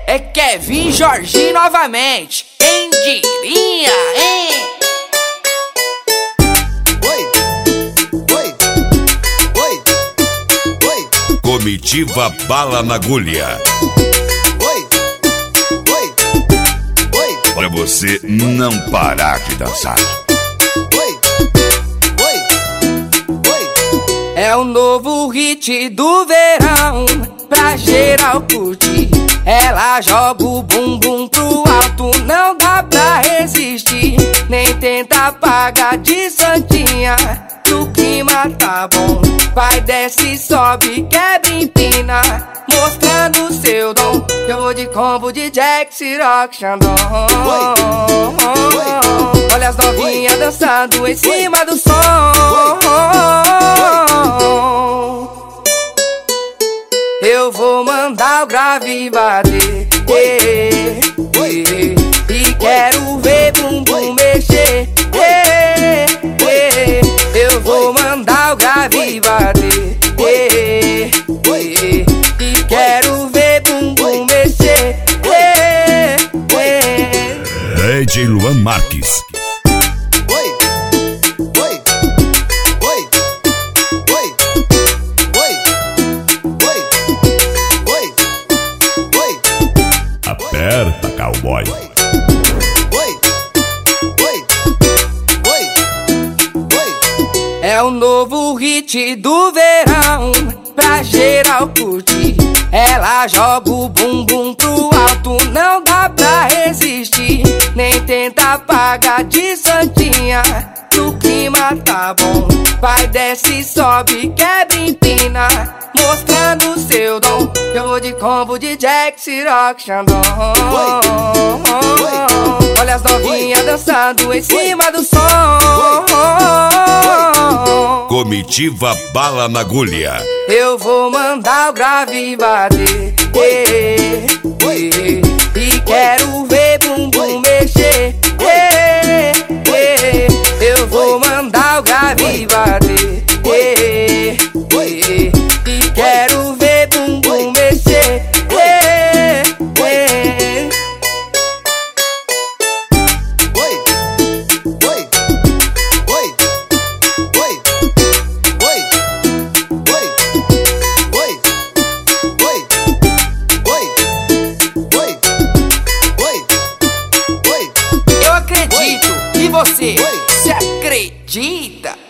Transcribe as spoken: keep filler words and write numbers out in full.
é Kevin Jorginho novamente. Quem diria, hein? Comitiva Bala na Agulha. Pra você não parar de dançar. É o novo hit do verão, pra geral curtir. Ela joga o bumbum pro alto, não dá pra resistir. Nem tenta apagar de santinha, que o clima tá bom. Vai, desce, sobe, quebra, empina, mostrando seu dom. Eu vou de combo de Jack, Ciroc, Xandão. Olha as novinhas dançando em cima do som. Eu vou mandar o grave bater, eh, eh, e quero ver bumbum mexer, eh, eh. Eu vou mandar o grave bater, eh, eh, e quero ver bumbum mexer, eh, eh. D J Luan Marques. Aperta, cowboy. É o novo hit do verão, pra geral curtir. Ela joga o bumbum pro alto, não dá pra resistir. Nem tenta apagar de santinha, que o clima tá bom. Vai, desce, sobe, quebra, empina, mostrando seu dom. Eu vou de combo de Jack, Ciroc, Xandão. Olha as novinhas dançando em cima do som. Comitiva Bala na Agulha. Eu vou mandar o grave bater, eh, eh.